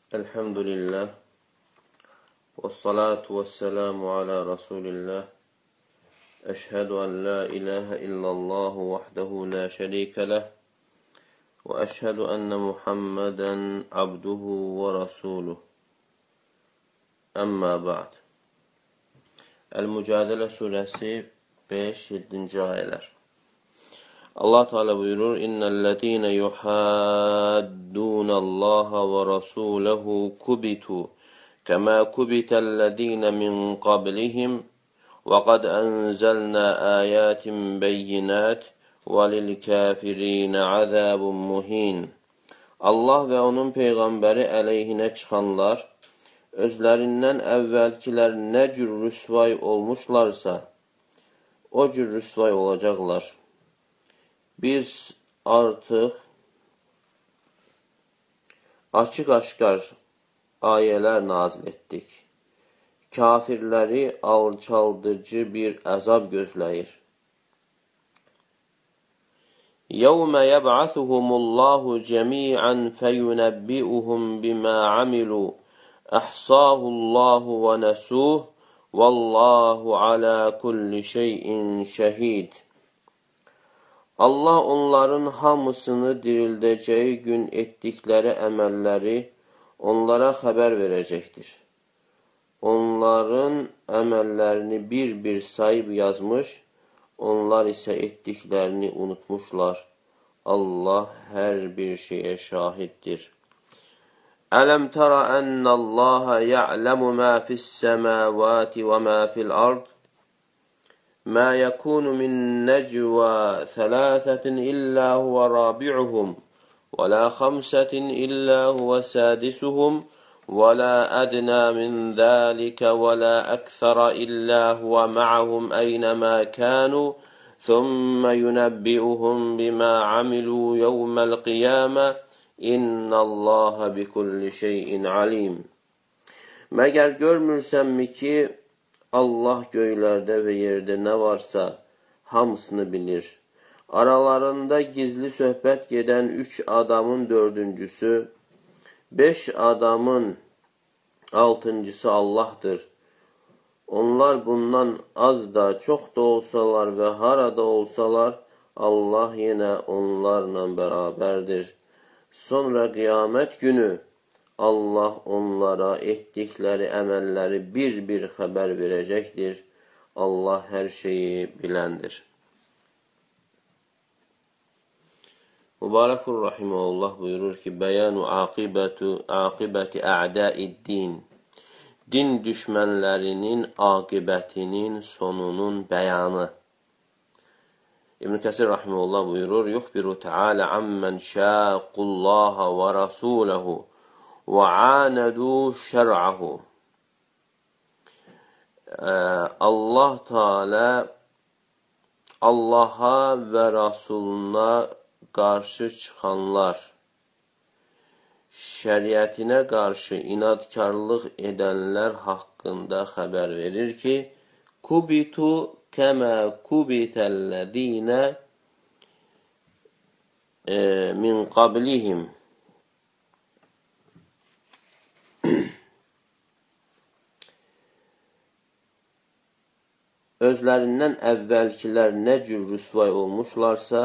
Elhamdülillah ve salatu ve selamu ala Resulillah. Eşhedü en la ilahe illallah vahdehu la şerike leh ve eşhedü enne Muhammeden abduhu ve rasuluh. Amma ba'd. El-Mücadele suresi 5-7. ayələr. Allah Teala buyurur: İnnellezîne yuhaddûnallâhe ve rasûlehu kubitu kemâ kubitellezîne min qablihim ve kad enzelnâ âyâtin beyinât ve lilkâfirîne azâbun muhîn. Allah ve onun peyğəmbəri əleyhinə çıxanlar özlərindən əvvəlkilər nə cür rüsvay olmuşlarsa o cür rüsvay olacaqlar. Biz artıq açıq-aşkar ayələr nazil etdik. Kafirləri alçaldıcı bir əzab gözləyir. يَوْمَ يَبْعَثُهُمُ اللّٰهُ جَمِيعًا فَيُنَبِّئُهُمْ بِمَا عَمِلُوا أَحْصَاهُ اللّٰهُ وَنَسُوهُ وَاللّٰهُ عَلَى كُلِّ شَيْءٍ شَهِيدٌ. Allah onların hamısını dirildəcəyi gün etdikləri əməlləri onlara xəbər verəcəkdir. Onların əməllərini bir-bir sayıb yazmış, onlar isə etdiklərini unutmuşlar. Allah hər bir şeyə şahiddir. Ələm tərə ənəllaha ya'ləmu mə fis-səmavati və mə fil-ard. ما يكون من نجوى ثلاثة إلا هو رابعهم ولا خمسة إلا هو سادسهم ولا أدنى من ذلك ولا أكثر إلا هو معهم أينما كانوا ثم ينبئهم بما عملوا يوم القيامة إن الله بكل شيء عليم. Məgər görmürsənmi ki, Allah göylərdə və yerdə nə varsa hamısını bilir. Aralarında gizli söhbət gedən 3 adamın 4-cüsü, 5 adamın 6-cısı Allah'tır. Onlar bundan az da çox da olsalar və harada olsalar, Allah yenə onlarla bərabərdir. Sonra qiyamət günü Allah onlara etdikləri əməlləri bir-bir xəbər verəcəkdir. Allah hər şeyi biləndir. Mübarəkur Rahiməhullah buyurur ki, Bəyanu aqibəti a'dəid-din. Din düşmənlərinin aqibətinin sonunun bəyanı. İbn Kəsir Rahiməhullah buyurur, Yuxbiru Teala ammən şəqullaha və rasuləhu وَعَانَدُوا شَرْعَهُ. Allah Teala Allah'a və Rasuluna qarşı çıxanlar, şəriətinə qarşı inadkarlıq edənlər haqqında xəbər verir ki, Kubitu kəmə kubitəllədinə min qablihim. Özlərindən əvvəlkilər nə cür rüsvay olmuşlarsa,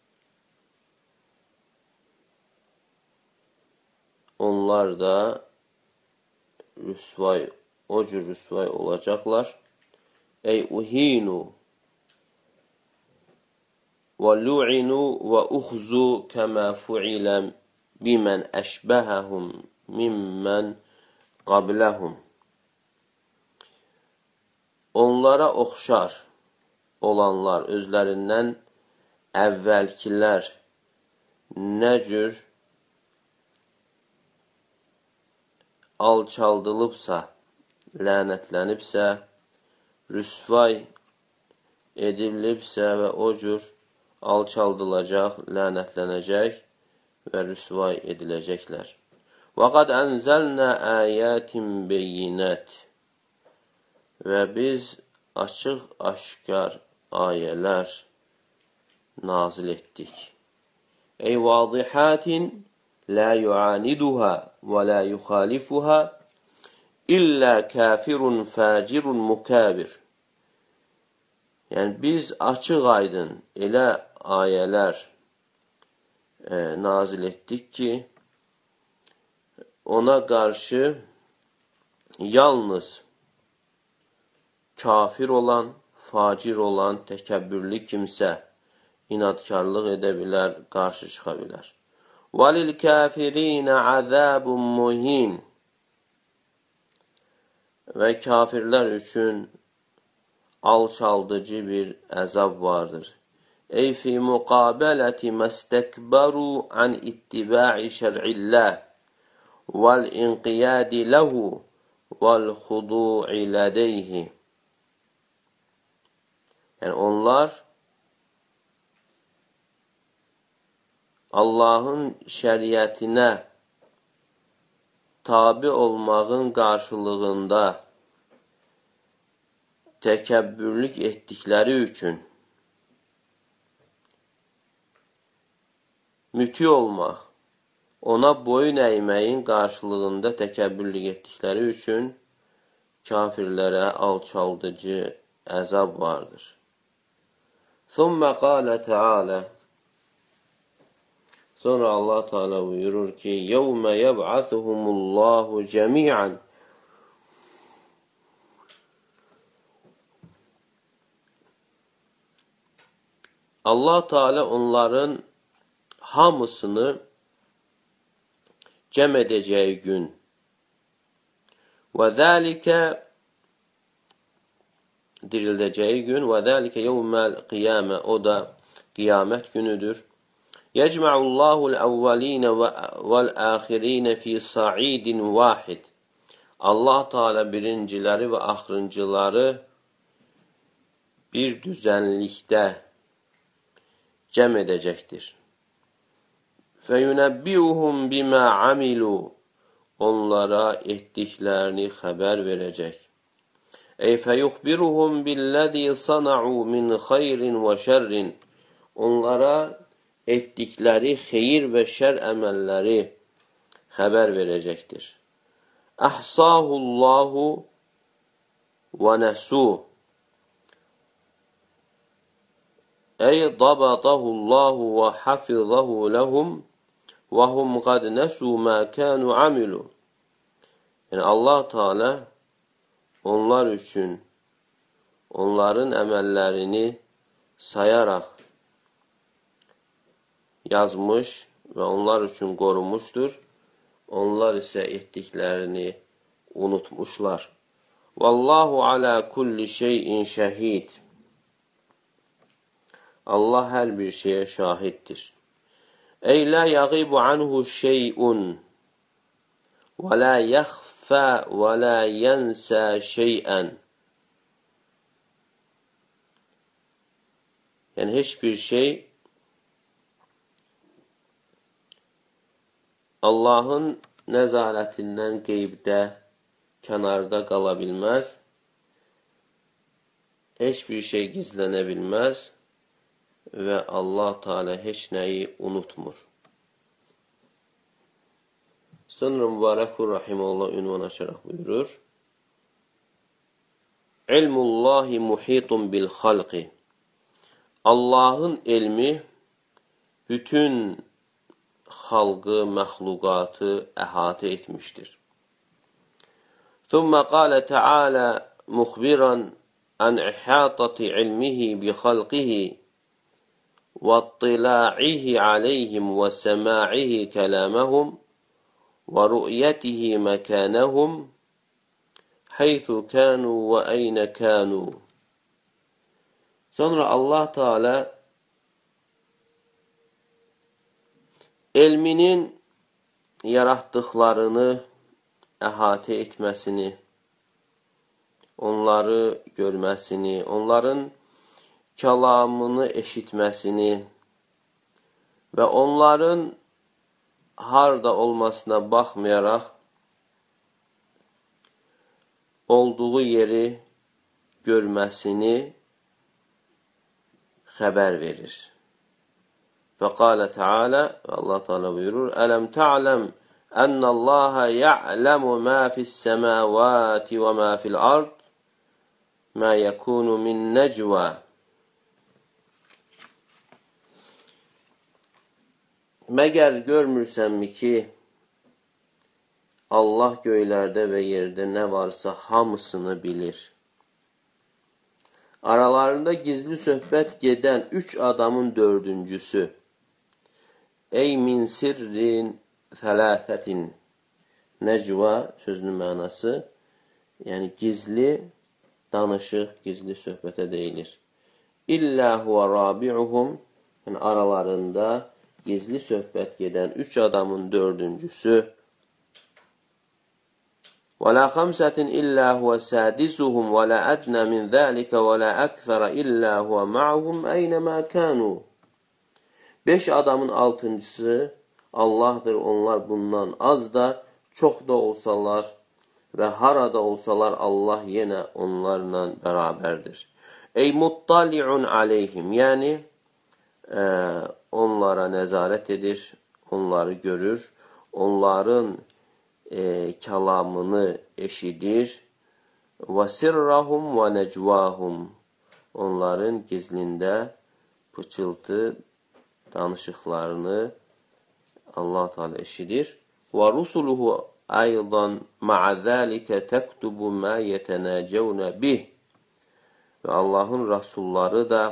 onlar da o cür rüsvay olacaqlar. Ey uhinu və lu'inu və uxzu kəmə fu'ilə bimən əşbəhəhum mimmən qabləhum. Onlara oxşar olanlar özlərindən əvvəlkilər nə cür alçaldılıbsa, lənətlənibsə, rüsvay edilibsə və o cür alçaldılacaq, lənətlənəcək və rüsvay ediləcəklər. Və qad ənzəlnə əyətin beyinət. Və biz açıq-aşkar ayələr nazil etdik. Ey vadihatin la yu'aniduha və la yuxalifuha illə kafirun facirun mukabir. Yəni biz açıq-aydın elə ayələr nazil etdik ki, ona qarşı yalnız kafir olan, facir olan, təkəbbürlü kimsə inadkarlıq edə bilər, qarşı çıxa bilər. وَلِلْكَافِرِينَ عَذَابٌ مُهِينٌ Və kafirlər üçün alçaldıcı bir əzab vardır. Ey fi muqabeləti məstekbaru an ittiba'i şər'illah vəl-inqiyadi ləhu vəl-xudu'i lədeyhi. Yəni onlar Allahın şəriətinə tabi olmağın qarşılığında təkəbbürlük etdikləri üçün müti olmaq, ona boyun əyməyin qarşılığında təkəbbürlük etdikləri üçün kafirlərə alçaldıcı əzab vardır. Thumma qala Teala Sonra Allah Teala buyurur ki: "Yevme yeb'atuhumullahu cemi'an." Allah Teala onların hamısını cəm edəcəyi gün. Və zəlikə dirildəcəyi gün. Və zəlikə yevməl qiyamə. O da qiyamət günüdür. Yecma'ullahul evveline vel-axirin fi sa'idin vahid. Allah Teala birinciləri və axırıncıları bir düzənlikdə cəm edəcəkdir. Feyunəbbiuhum bima amilu. Onlara etdiklərini xəbər verəcək. Ey feyuxbiruhum billəzi sana'u min xeyrin və şərrin. Onlara etdikləri xeyir və şər əməlləri xəbər verəcəkdir. Əhsahullahu və nəsuh. Ey dabatahullahu və hafizahu ləhum və hum qad nəsu mə kənu amilu. Yəni Allah Teala onlar üçün onların əməllərini sayaraq yazmış və onlar üçün qorumuşdur. Onlar isə etdiklərini unutmuşlar. Vallahu ala kulli şeyin şəhid. Allah hər bir şeyə şahiddir. Ey la yaqibu anhu şey'un və la yaxfa və la yansa şey'ən. Yəni heç bir şey Allahın nəzarətindən qeybdə, kənarda qala bilməz. Heç bir şey gizlənə bilməz və Allah Teala heç nəyi unutmur. Sonra Mübarəkur Rahimullah ünvan açaraq buyurur. İlmullahi muhitun bil xalqi. Allahın elmi bütün xalqı, məxluqatı əhatə etmişdir. Thumma qala Teala muxbiran an ihatati ilmihi bi xalqihi və ittila'ihi aleyhim və səma'ihi kəlaməhum və rü'yətihi məkanəhum haythu kanu və eynə kanu. Sonra Allah Teala elminin yaratdıqlarını əhatə etməsini, onları görməsini, onların kəlamını eşitməsini və onların harda olmasına baxmayaraq olduğu yeri görməsini xəbər verir. Fəqalə Teala, Allah Teala buyurur, Ələm ta'ləm ənəllaha ya'ləmu mə fis-səmavati və mə fil-ard, mə yəkunu min nəcvə. Məgər görmürsənmi ki, Allah göylərdə və yerdə nə varsa hamısını bilir. Aralarında gizli söhbət gedən 3 adamın 4-cüsü. Ey min sirrin fələfətin. Nəcva sözünün mənası, yəni gizli danışıq, gizli söhbətə deyilir. İllə huvə rabi'uhum, yəni aralarında gizli söhbət gedən 3 adamın 4-cüsü. وَلَا خَمْسَةٍ إِلَّا هُوَ سَادِسُهُمْ وَلَا أَدْنَى مِنْ ذَلِكَ وَلَا أَكْثَرَ إِلَّا هُوَ مَعَهُمْ أَيْنَمَا كَانُوا. 5 adamın 6-cısı Allah'dır, onlar bundan az da, çox da olsalar və harada olsalar Allah yenə onlarla bərabərdir. Ey muttali'un aleyhim, yəni onlara nəzarət edir, onları görür, onların kəlamını eşidir. Və sirrahum və necvahum, onların gizlində pıçıltı danışıqlarını Allah Teala eşidir. Və rusuluhu aydan ma'a zalika tektubu ma yetenacevna bih. Və Allahın rasulları da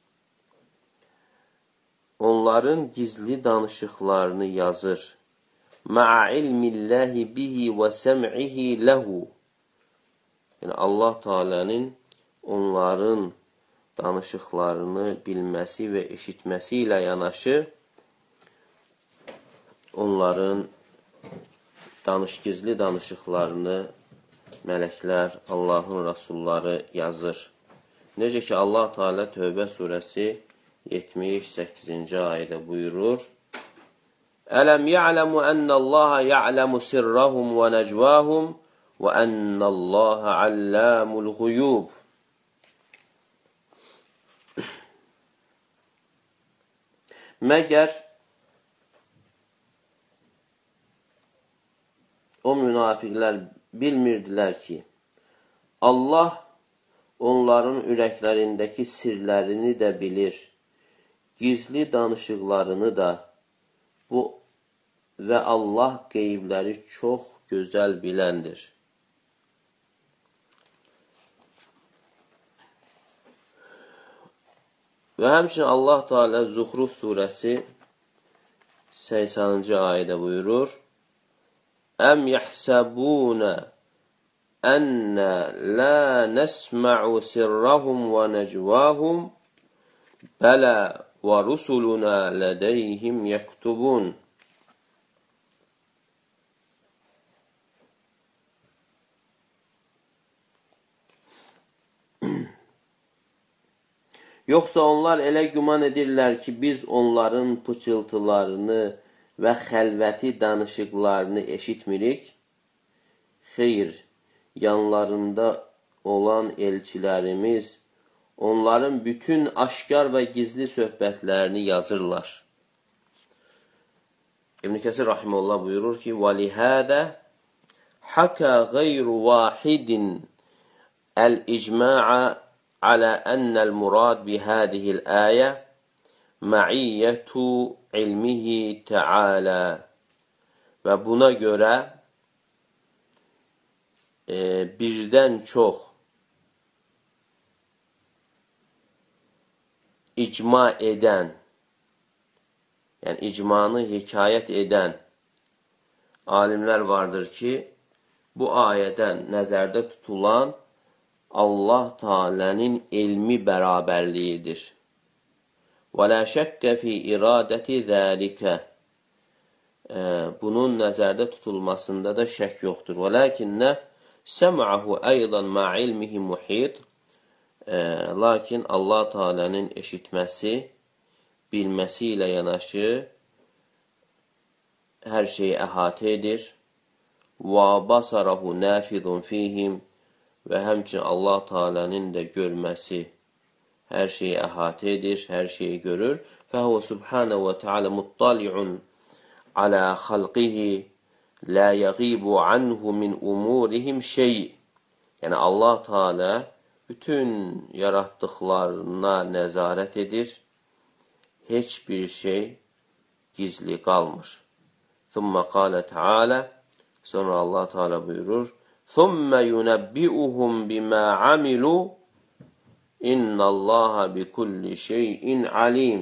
onların gizli danışıqlarını yazır. Ma'a ilmillahi bihi və sem'ihi lehu. Yəni Allah Teala'nın onların danışıqlarını bilməsi və eşitməsi ilə yanaşı onların gizli danışıqlarını mələklər, Allahın rasulları yazır. Necə ki Allah Teala Tövbə surəsi 78-ci ayədə buyurur: Ələm ya'ləmu ənəllaha ya'ləmu sirrahum və necvahum və ənəllaha allamul ghuyub. Məgər o münafiqlər bilmirdilər ki, Allah onların ürəklərindəki sirlərini də bilir, gizli danışıqlarını da, və Allah qeybləri çox gözəl biləndir. Və həmçinin Allah Teala Zuhruf surəsi 80-cı ayədə buyurur: Əm yəhsəbunə ənnə la nəsmə'u sirrahum və necvahum bələ və rusuluna lədeyhim yektubun. Yoxsa onlar elə güman edirlər ki, biz onların pıçıltılarını və xəlvəti danışıqlarını eşitmirik? Xeyr, yanlarında olan elçilərimiz onların bütün aşkar və gizli söhbətlərini yazırlar. İbn Kəsir rahimehullah buyurur ki: "Və haka gayru wahidin el-icma'a ala anna al-murad bi hadhihi al-aya ma'iyyatu ilmihi ta'ala." Və buna görə birdən çox icma edən, yəni icmanı hekayət edən alimlər vardır ki, bu ayədən nəzərdə tutulan Allah Teala'nın elmi bərabərliyidir. Və la şəkkə fi iradəti zəlikə. Bunun nəzərdə tutulmasında da şək yoxdur. Və lakinnə səm'ahu aydan ma ilmihi muhit. Lakin Allah Teala'nın eşitməsi, bilməsi ilə yanaşı hər şeyi əhatə edir. Və basarahu nafidun fihim. Və həmçinin Allah Teala'nın da görməsi hər şeyi əhatə edir, hər şeyi görür. فهو سبحانه وتعالى مطلع على خلقه لا يغيب عنه من أمورهم شيء. Yəni Allah Teala bütün yaratdıqlarına nəzarət edir. Heç bir şey gizli qalmır. Thumma qala Teala, sonra Allah Teala buyurur: "Thumma yunabbi'uhum bima amilu innallaha bikulli şeyin alim."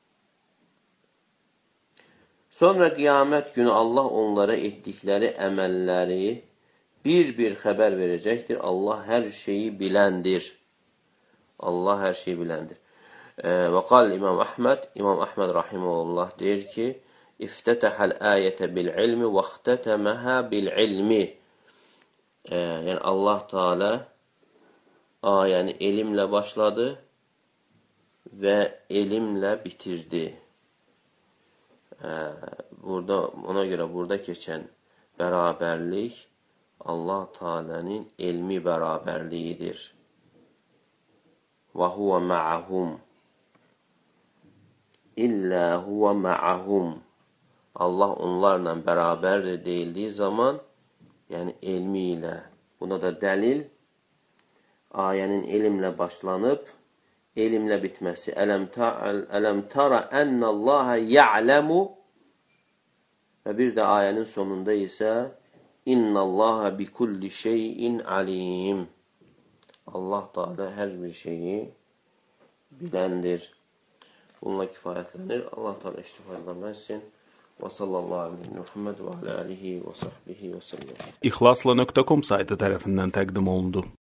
Sonra qiyamət günü Allah onlara etdikləri əməlləri bir xəbər verəcəkdir. Allah hər şeyi biləndir. Allah hər şeyi biləndir. Və qal İmam Əhməd rahimehullah deyir ki, İftətəhəl ayətə bil-ilmi və ixtətəməhə bil-ilmi. Yəni Allah Teala ayəni elmlə başladı və elmlə bitirdi. Ona görə burada keçən bərabərlik Allah Teala'nın elmi bərabərliyidir. Və huvə ma'ahum. İllə huvə ma'ahum. Allah onlarla bərabərdir deyildiyi zaman, yəni elmi ilə. Buna da dəlil, ayənin elmlə başlanıb, elmlə bitməsi. Ələm tara ənəllaha ya'ləmu. Və bir də ayənin sonunda isə İnnallaha bikulli şeyin alim. Allah Teala hər bir şeyi biləndir. Bununla kifayətlənir. Allah Teala istifadədən etsin. Və sallallahu aleyhi və Muhammed və alə alihi və sahbihi və səlləm. İxlasla.com saytı tərəfindən təqdim olundu.